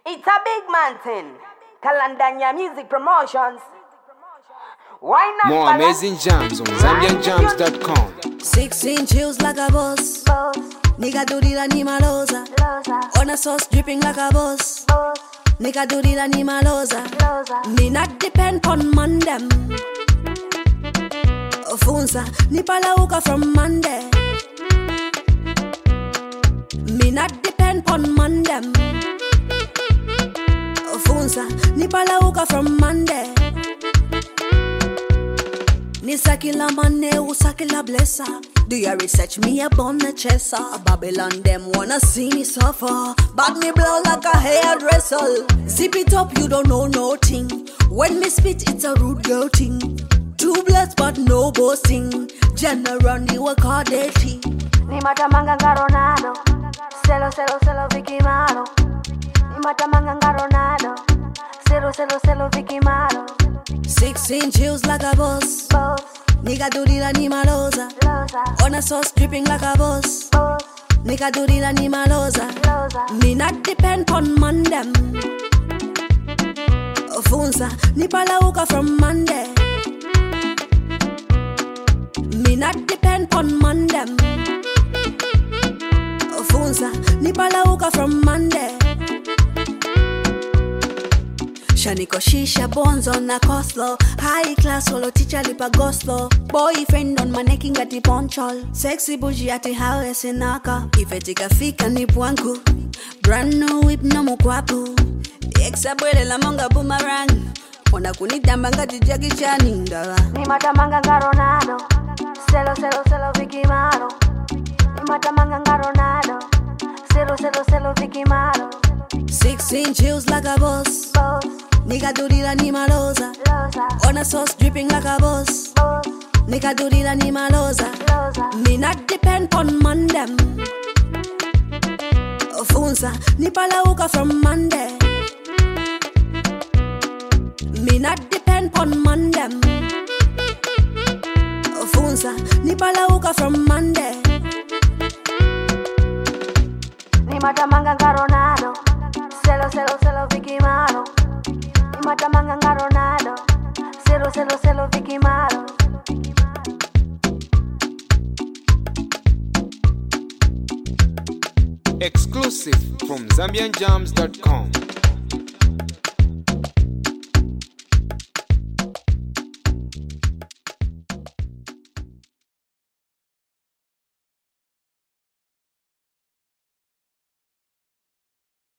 It's a big man thing. Kalandanya Music Promotions. Why not? More amazing jams on ZambianJams.com. 16 chills like a boss. Nigga do the animalosa. On a sauce dripping like a boss. Nigga do the animalosa. Me not depend on mandem. Funza, ni palauka from Monday. Me not depend on mandem. Funza, ni palauka from Monday. Ni sakila mane, usakila blessa. Do your research, me a born a chesa. Babylon them wanna see me suffer. Bag me blow like a hairdresser. Zip it up, you don't know nothing. When me spit, it's a rude girl thing. Two bloods but no boasting. Generally we call dirty. Ni matamanga Ronaldo. Celo Vicky Malo. Ni matamanga Ronaldo. Celo Vicky Malo. 16 chills like a boss. Nigga do the animalosa. On a sauce dripping like a boss. Nigga do the animalosa. Me not depend on mandem. Funza, ni palauka from Monday. Me not depend on mandem. Funza, ni palauka from Monday. Shaniko shisha bonzo na koslo. High class solo teacher lipa goslo. Boyfriend on my necking at the ponchol. Sexy bougie at the house in Naka. Ifetika fika ni pwanku. Brand new whip no mukwapu. Exa bwele la monga boomerang. Ona kunitamba ngati Jackie Chan ndawa. Ni matamanga Ronaldo. Celo Vicky Malo. Ni matamanga Ronaldo. Celo Vicky Malo. 16 chills like a boss. Nigga do the animalosa. On a sauce dripping like a boss. Nigga do the animalosa. Me not depend on mandem. Funza, ni palauka from Monday. Me not depend on mandem. Funza, ni palauka from Monday. Ni matamanga Ronaldo. Celo Vicky Malo. Ni matamanga Ronaldo. Celo Vicky Malo. Exclusive from ZambianJams.com.